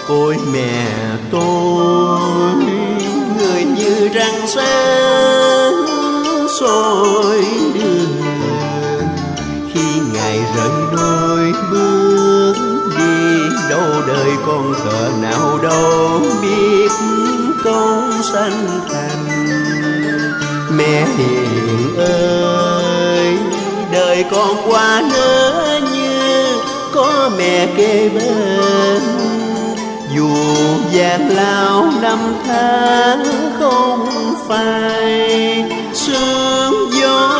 Ôi mẹ tôi, người như trăng sáng soi đường, khi ngày rời đôi bước đi đâu đời con thợ nào đâu biết công sanh thành. Mẹ hiền ơi, đời con qua nỡ như có mẹ kề bên, dù gian lao năm tháng không phai, sương gió